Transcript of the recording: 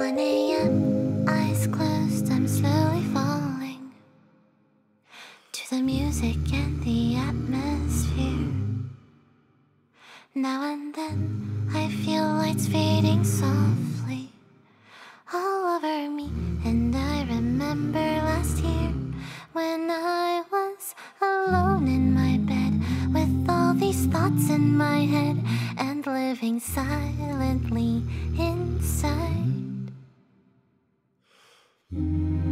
1 a.m., eyes closed, I'm slowly falling to the music and the atmosphere. Now and then I feel lights fading softly all over me, and I remember last year when I was alone in my bed with all these thoughts in my head and living silently inside.